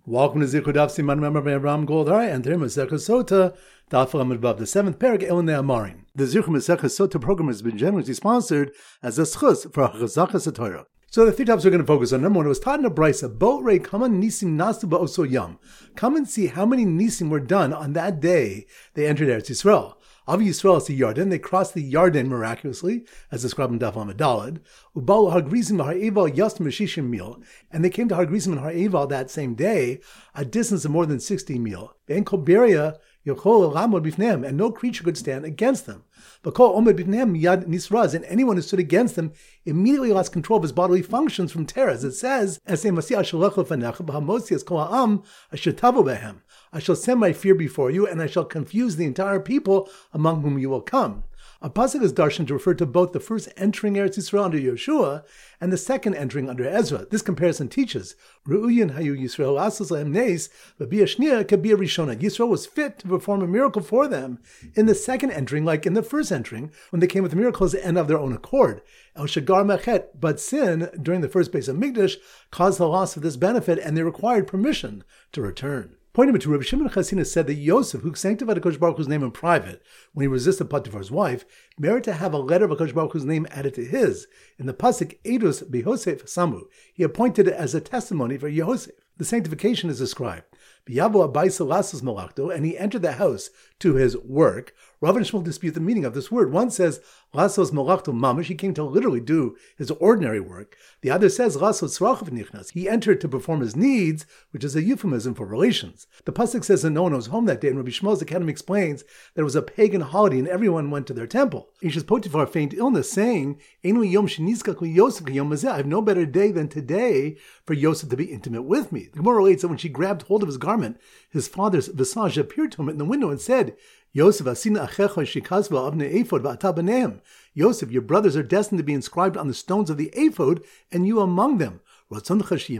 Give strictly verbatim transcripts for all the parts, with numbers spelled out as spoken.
Welcome to Zichud Daf Siman Member Ram Goldar and Ter Masechah Sota Daf Amud the seventh parak Elnei Amarim. The Zichud Masechah Sota program has been generously sponsored as a schus for Chazachas Torah. So the three topics we're going to focus on. Number one, it was taught in a brisa. Boat rei kaman nisim nasu ba'oso yam. Come and see how many nisim were done on that day they entered Eretz Yisrael. Av Yisrael is the Yarden. They crossed the Yarden miraculously, as described in Daf Amud Daled. Ubalu Hargrizim Har-Eval Yastim Shishim Mil, and they came to Hargrizim and Har-Eval that same day, a distance of more than sixty mil. And Kol Beria Yochol Lamod Bifneim, and no creature could stand against them. But Kol Omed Bifneim Yad Nisraz, and anyone who stood against them immediately lost control of his bodily functions from terror. As it says, Esei Masih Ashalech Lefanecha B'Hamosias Kol Ha'am Asher Tavu Behem. I shall send my fear before you, and I shall confuse the entire people among whom you will come. A pasuk is darshan to refer to both the first entering Eretz Yisrael under Yeshua and the second entering under Ezra. This comparison teaches, Re'uyin hayu Yisrael asas lahem neis, v'bia shnia kabia rishona. Yisrael was fit to perform a miracle for them in the second entering, like in the first entering, when they came with miracles and of their own accord. El shagar mechet, but sin during the first base of Mikdash caused the loss of this benefit, and they required permission to return. Point number two, Rabbi Shimon Chasina said that Yosef, who sanctified HaKadosh Baruch Hu's name in private when he resisted Potiphar's wife, merited to have a letter of HaKadosh Baruch Hu's name added to his. In the pasuk Edus B'Yosef Samu, he appointed it as a testimony for Yosef. The sanctification is described. B'Yavo Abayis Lassos Malachto, and he entered the house to his work. Rav and Shmuel dispute the meaning of this word. One says, Lassos Malachto Mamish, he came to literally do his ordinary work. The other says, Lassos Tzrachav Nichnas, he entered to perform his needs, which is a euphemism for relations. The pasuk says that no one was home that day, and Rabbi Shmuel's Academy explains that it was a pagan holiday and everyone went to their temple. Ishas Potiphar feigned illness, saying, Einu Yom Shenizkak Yosef Yom Mazeh, I have no better day than today for Yosef to be intimate with me. The Gemara relates that when she grabbed hold of his garment, his father's visage appeared to him in the window and said, Yosef, asina achecha shikazva avne ephod v'ata b'neim. Yosef, your brothers are destined to be inscribed on the stones of the ephod, and you among them. Do you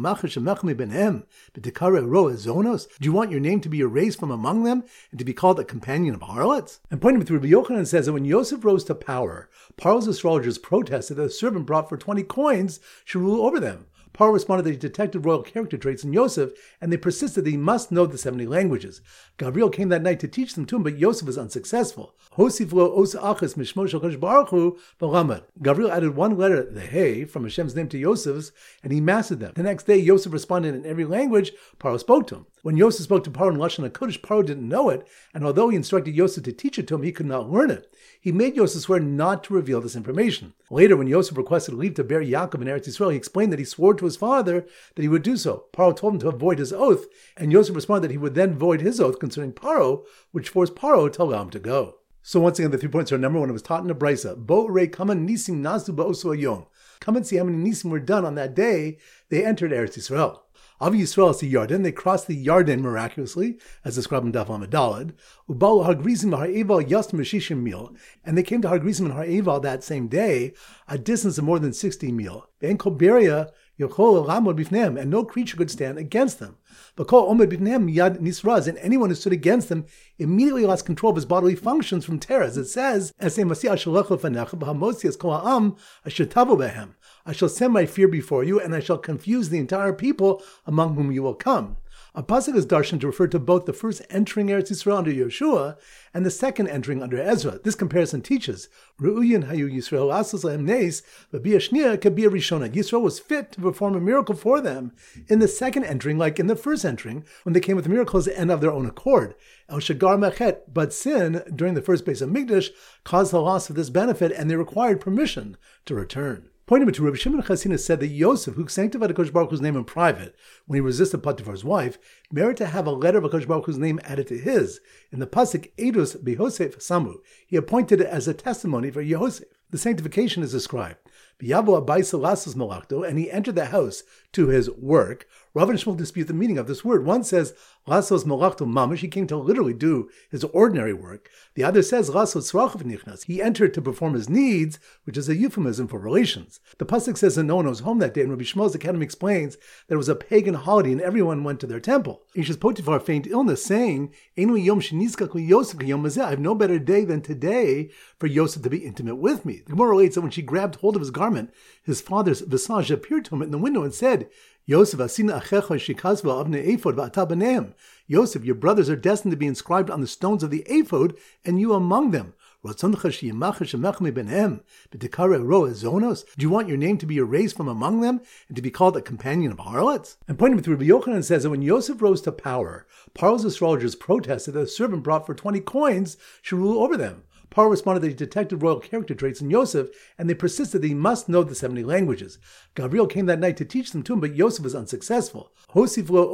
want your name to be erased from among them and to be called a companion of harlots? And pointing to Rabbi Yochanan says that when Yosef rose to power, Paro's astrologers protested that a servant brought for twenty coins should rule over them. Paro responded that he detected royal character traits in Yosef, and they persisted that he must know the seventy languages. Gabriel came that night to teach them to him, but Yosef was unsuccessful. Gabriel added one letter, the Hey, from Hashem's name to Yosef's, and he mastered them. The next day, Yosef responded in every language Paro spoke to him. When Yosef spoke to Paro in Lashon HaKodesh, Paro didn't know it, and although he instructed Yosef to teach it to him, he could not learn it. He made Yosef swear not to reveal this information. Later, when Yosef requested leave to bury Yaakov in Eretz Yisrael, he explained that he swore to his father that he would do so. Paro told him to avoid his oath, and Yosef responded that he would then void his oath concerning Paro, which forced Paro to allow him to go. So once again, the three points are: number one, it was taught in a brisa. Bo rei kaman nisim nasu ba'oso yom. Come and see how many nisim were done on that day they entered Eretz Yisrael. Av Yisrael is the Yarden. They crossed the Yarden miraculously, as described in Daf Amud Daled. Ubalu Hargrizim Har-Eval Yastim Shishim Mil, and they came to Hargrizim and Har-Eval that same day, a distance of more than sixty mil. And Kol Beria Yochol Lamod Bifneim, and no creature could stand against them. But Kol Omed Bifneim Yad Nisraz, and anyone who stood against them immediately lost control of his bodily functions from terror. As it says, Esei Masih Ashalech Lefanecha B'Hamosias Kol Ha'am Asher Tavu Behem. I shall send my fear before you, and I shall confuse the entire people among whom you will come. A pasuk is darshan to refer to both the first entering Eretz Yisrael under Yeshua and the second entering under Ezra. This comparison teaches, Re'uyin hayu Yisrael asas lahem neis, v'bia shnia kabia rishona. Yisrael was fit to perform a miracle for them in the second entering, like in the first entering, when they came with miracles and of their own accord. El shagar mechet, but sin during the first base of Mikdash caused the loss of this benefit, and they required permission to return. Point number two, Rabbi Shimon Chasina said that Yosef, who sanctified HaKadosh Baruch Hu's name in private when he resisted Potiphar's wife, merited to have a letter of HaKadosh Baruch Hu's name added to his. In the pasuk Edus B'Yosef Samu, he appointed it as a testimony for Yosef. The sanctification is described. B'Yavo Abayis Lassos Malachto, and he entered the house to his work. Rav and Shmuel dispute the meaning of this word. One says, Lassos Malachto Mamish, he came to literally do his ordinary work. The other says, Lassos Tzrachav Nichnas, he entered to perform his needs, which is a euphemism for relations. The pasuk says that no one was home that day, and Rabbi Shmuel's Academy explains that it was a pagan holiday and everyone went to their temple. Ishas Potiphar feigned illness, saying, Einu Yom Shenizkak Yosef Yom Mazeh, I have no better day than today for Yosef to be intimate with me. The Gemara relates that when she grabbed hold of his garment, his father's visage appeared to him in the window and said, Yosef, asina achecha shikazva avnei ephod v'ata b'neim. Yosef, your brothers are destined to be inscribed on the stones of the ephod, and you among them. Do you want your name to be erased from among them and to be called a companion of harlots? And pointing with Rabbi Yochanan says that when Yosef rose to power, Paro's astrologers protested that a servant brought for twenty coins should rule over them. Paro responded that he detected royal character traits in Yosef, and they persisted that he must know the seventy languages. Gabriel came that night to teach them to him, but Yosef was unsuccessful. Gabriel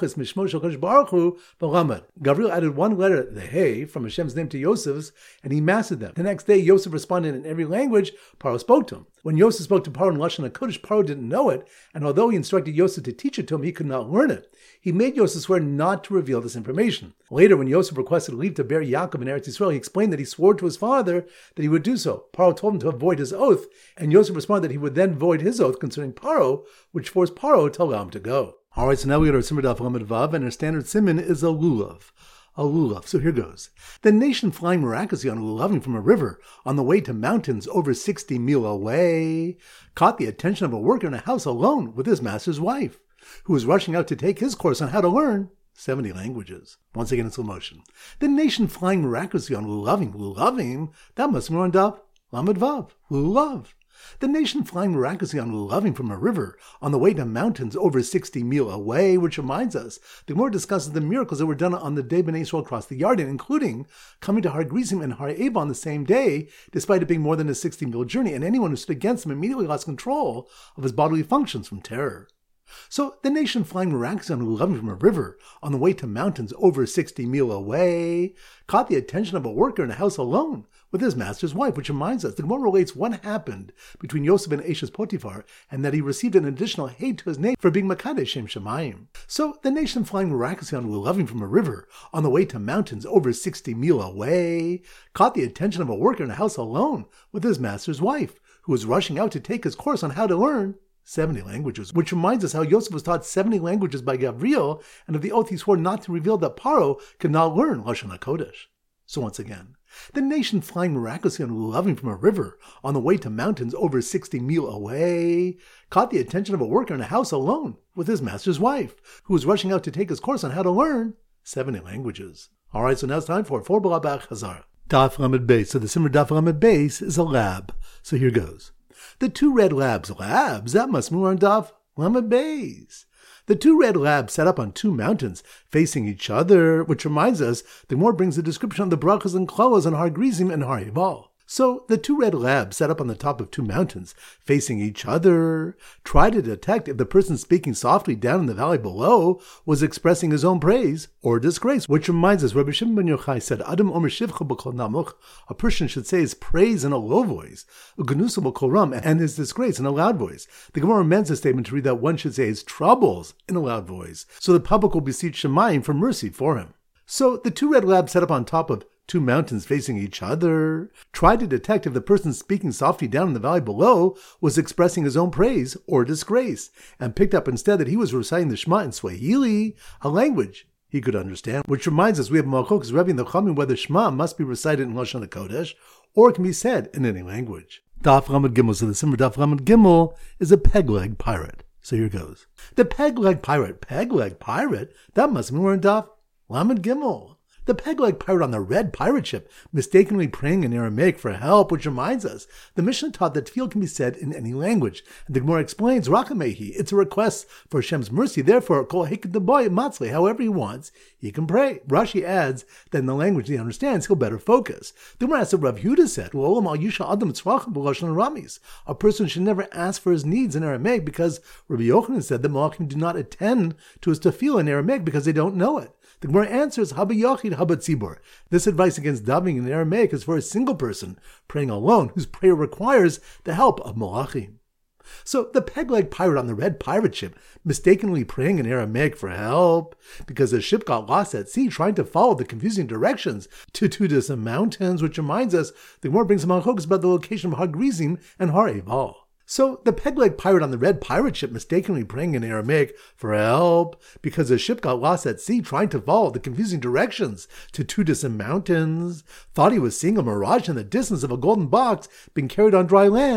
added one letter, the Hey, from Hashem's name to Yosef's, and he mastered them. The next day, Yosef responded in every language Paro spoke to him. When Yosef spoke to Paro in Lashon HaKodesh, Paro didn't know it, and although he instructed Yosef to teach it to him, he could not learn it. He made Yosef swear not to reveal this information. Later, when Yosef requested leave to bury Yaakov in Eretz Yisrael, he explained that he swore to his father that he would do so. Paro told him to avoid his oath, and Yosef responded that he would then void his oath concerning Paro, which forced Paro to allow him to go. All right, so now we go to our Simmer Daf Lamed Vav, and our standard simon is a lulav. A lulav. So here goes. The nation flying miraculously on a lulavim from a river on the way to mountains over sixty mil away caught the attention of a worker in a house alone with his master's wife, who was rushing out to take his course on how to learn seventy languages. Once again in slow motion. The nation flying miraculously on lulavim. Lulavim? That must be on Daf Lamed Vav. Lulav. The nation flying miraculously on lulavim from a river on the way to mountains over sixty mil away, which reminds us, the Gemara discusses the miracles that were done on the day Bnei Yisrael crossed the Yarden, including coming to Har Grizim and Har Eva on the same day, despite it being more than a sixty mil journey, and anyone who stood against them immediately lost control of his bodily functions from terror. So the nation flying miraculously on lulavim from a river on the way to mountains over sixty mil away caught the attention of a worker in a house alone with his master's wife, which reminds us, the Gemara relates what happened between Yosef and Eshes Potiphar, and that he received an additional hate to his name for being Makadesh Shem Shemayim. So the nation flying miraculously on lulavim from a river on the way to mountains over sixty mil away caught the attention of a worker in a house alone with his master's wife, who was rushing out to take his course on how to learn seventy languages, which reminds us how Yosef was taught seventy languages by Gabriel, and of the oath he swore not to reveal that Paro could not learn Lashon HaKodesh. So once again, the nation flying miraculously on lulavim from a river on the way to mountains over sixty mil away caught the attention of a worker in a house alone with his master's wife, who was rushing out to take his course on how to learn seventy languages. All right, so now it's time for four Balabach Hazar. Daf Lamed Beis. So the Simmer Daf Lamed Beis is a lab. So here goes. The two red labs, labs, that must be on Daf Lamed Beis. The two red labs set up on two mountains facing each other, which reminds us, the Gemara brings a description of the brachas and klalas on Har Grizim and Har Ebal. So the two red labs set up on the top of two mountains facing each other try to detect if the person speaking softly down in the valley below was expressing his own praise or disgrace, which reminds us, Rabbi Shimon ben Yochai said, Adam omer shivcha b'kol namuch, a person should say his praise in a low voice, ugenusa b'kol ram, and his disgrace in a loud voice. The Gemara amends the statement to read that one should say his troubles in a loud voice, so the public will beseech Shemayim for mercy for him. So the two red labs set up on top of two mountains facing each other tried to detect if the person speaking softly down in the valley below was expressing his own praise or disgrace, and picked up instead that he was reciting the Shema in Swahili, a language he could understand, which reminds us we have Malchok's Rebbe in the Chachamim whether Shema must be recited in Lashon HaKodesh or it can be said in any language. Daf Lamed Gimel. So the Simmer Daf Lamed Gimel is a peg-leg pirate. So here goes. The peg-leg pirate, peg-leg pirate, that must mean we're in Daf Lamed Gimel. The peg-leg pirate on the red pirate ship mistakenly praying in Aramaic for help, which reminds us, the Mishnah taught that tefillah can be said in any language. And the Gemara explains, Rakamehi, it's a request for Hashem's mercy, therefore, kol heked boy matzle, however he wants, he can pray. Rashi adds that in the language he understands, he'll better focus. The Gemara asks that Rav Yehuda said, a person should never ask for his needs in Aramaic because Rabbi Yochanan said that Malachim do not attend to his tefillah in Aramaic because they don't know it. The Gemara answers, Haba Yachid, Haba Tzibur. This advice against davening in Aramaic is for a single person praying alone whose prayer requires the help of Malachim. So the peg-leg pirate on the red pirate ship mistakenly praying in Aramaic for help because the ship got lost at sea trying to follow the confusing directions to two distant mountains, which reminds us, the Gemara brings some Malchokos about the location of Har Grizim and Har Ebal. So the peg-leg pirate on the red pirate ship mistakenly praying in Aramaic for help because the ship got lost at sea trying to follow the confusing directions to two distant mountains, thought he was seeing a mirage in the distance of a golden box being carried on dry land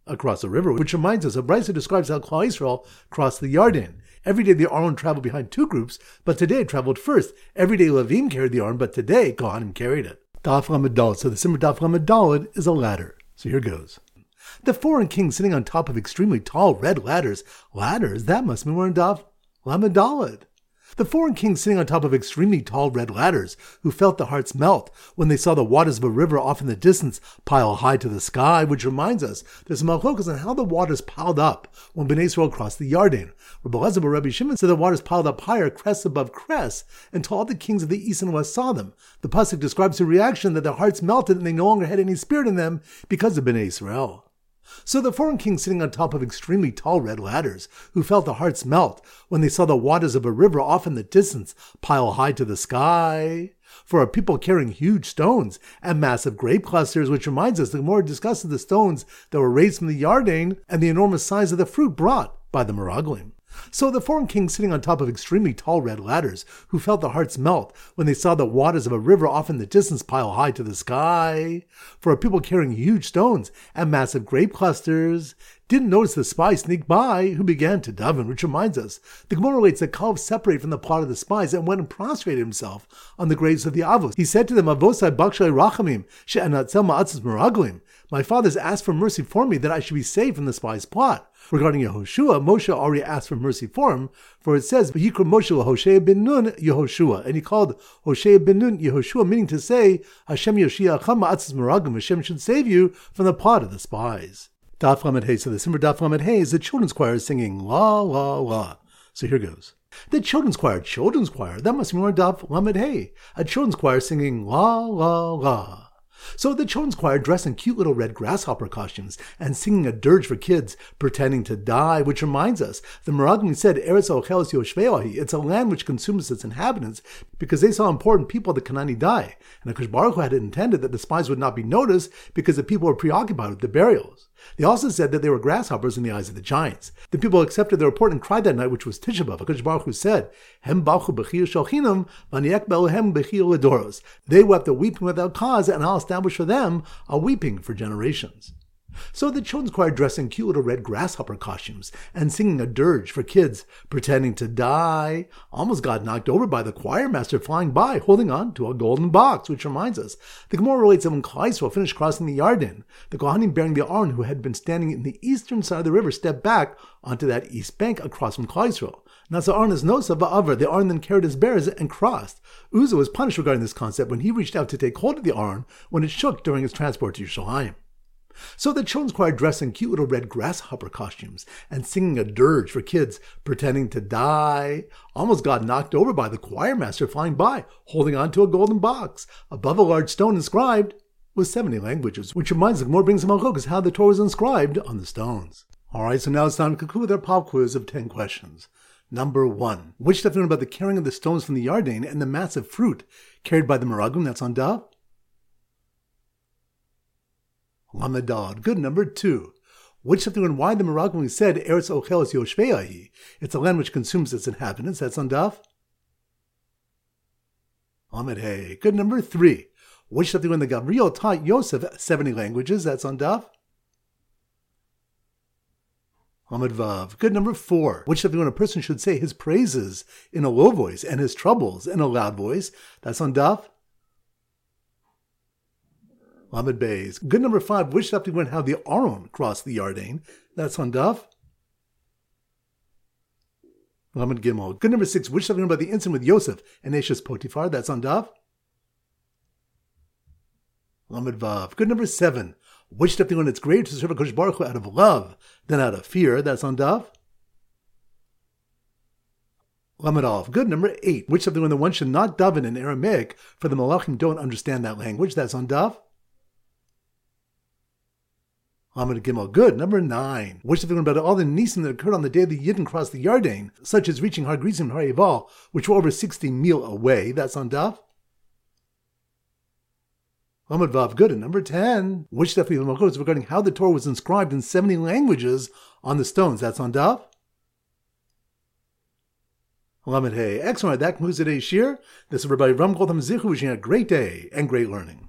across the river, which reminds us of Brisa describes how Klal Yisrael crossed the Yarden. Every day the Aron traveled behind two groups, but today it traveled first. Every day Levim carried the Aron, but today Kohanim carried it. Daf Lamed Daled. So the Simmer Daf Lamed Daled is a ladder. So here goes. The foreign king sitting on top of extremely tall red ladders. Ladders? That must mean we're in Daf Lamed Daled. The foreign king sitting on top of extremely tall red ladders, who felt their hearts melt when they saw the waters of a river off in the distance pile high to the sky, which reminds us there's a machlokas on how the waters piled up when Bnei Yisrael crossed the Yarden. Rabbi Elazar Rabbi Shimon said the waters piled up higher, crest above crest, until all the kings of the east and west saw them. The pasuk describes the reaction that their hearts melted and they no longer had any spirit in them because of Bnei Yisrael. So the foreign king sitting on top of extremely tall red ladders, who felt their hearts melt when they saw the waters of a river off in the distance pile high to the sky. For a people carrying huge stones and massive grape clusters, which reminds us the Gemara discusses the stones that were raised from the Yarden and the enormous size of the fruit brought by the Meraglim. So the foreign king sitting on top of extremely tall red ladders, who felt their hearts melt when they saw the waters of a river off in the distance pile high to the sky. For a people carrying huge stones and massive grape clusters, didn't notice the spies sneak by, who began to daven, which reminds us, the Gemara relates that Kalv separated from the plot of the spies and went and prostrated himself on the graves of the Avos. He said to them, Avosai bakshay rachamim, she'anatzel ma'atzis meraglim. My fathers asked for mercy for me that I should be saved from the spies' plot. Regarding Yehoshua, Moshe already asked for mercy for him, for it says, V'yikra Moshe Hoshea ben Nun Yehoshua, and he called Hoshea ben Nun Yehoshua, meaning to say, Hashem Yoshiacham ma'atzis meraglim, Hashem should save you from the plot of the spies. Daf Lamed Hey. So the Simmer Daf Lamed Hey is the children's choir singing la la la. So here goes. The children's choir, children's choir, that must be more Daf Lamed Hey. A children's choir singing la la la. So the children's choir dressed in cute little red grasshopper costumes and singing a dirge for kids pretending to die, which reminds us, the Meraglim said, Eretz Ocheles Yoshveahi, it's a land which consumes its inhabitants, because they saw important people of the Canaani die. And Akash Baruch Hu had intended that the spies would not be noticed because the people were preoccupied with the burials. They also said that they were grasshoppers in the eyes of the giants. The people accepted the report and cried that night, which was Tisha B'Av. Akash Baruch Hu said, Hem balchu b'chir shalchinam, v'aniek be'elohem b'chir ledoros. They wept a weeping without cause, and I'll establish for them a weeping for generations. So the children's choir dressed in cute little red grasshopper costumes and singing a dirge for kids pretending to die almost got knocked over by the choir master flying by holding on to a golden box, which reminds us the Gemara relates that when Klal Yisrael finished crossing the Yarden, the Kohanim bearing the Aron, who had been standing in the eastern side of the river, stepped back onto that east bank across from Klal Yisrael. Now, so Aron is nosa va'avar. The Aron then carried his bearers and crossed. Uzzah was punished regarding this concept when he reached out to take hold of the Aron when it shook during its transport to Yerushalayim. So the children's choir dressed in cute little red grasshopper costumes and singing a dirge for kids pretending to die almost got knocked over by the choir master flying by, holding on to a golden box above a large stone inscribed with seventy languages, which reminds us more brings them on how the Torah was inscribed on the stones. Alright, so now it's time to conclude with our pop quiz of ten questions. Number one. Which stuff you know about the carrying of the stones from the Yarden and the massive fruit carried by the Meraglim? That's on Daf Lamed Daled. Good. Number two. Which stuff you know why the Meraglim said Eretz Ocheles Yoshveahi? It's a land which consumes its inhabitants. That's on Daf Lamed Hey. Good. Number three. Which stuff you know the Gabriel taught Yosef seventy languages? That's on Daf Lamed Vav. Good. Number four. Which stuff you know a person should say his praises in a low voice and his troubles in a loud voice? That's on Daf Lamed Beis. Good. Number five. Which stuff you know how the Aron crossed the Yarden? That's on Daf Lamed Gimel. Good. Number six. Which stuff you know about the incident with Yosef and Eshes Potiphar? That's on Daf Lamed Vav. Good. Number seven. Which stuff you know it's greater to serve HaKadosh Baruch Hu out of love than out of fear? That's on Daf Lamed Aleph. Good. Number eight. Which stuff you know the one should not daven in Aramaic, for the Malachim don't understand that language? That's on Daf Lamed Gimel. Good. Number nine. Which stuff you know about all the nisim that occurred on the day the Yidden crossed the Yarden, such as reaching Har Grizim and Har Eval, which were over sixty mil away? That's on Daf Lamed Vav. Good. And number ten. Which stuff you know regarding how the Torah was inscribed in seventy languages on the stones? That's on Daf Lamed Hey. Excellent. That concludes today's shir. This is Rabbi Ram Goldham Zichu wishing you a great day and great learning.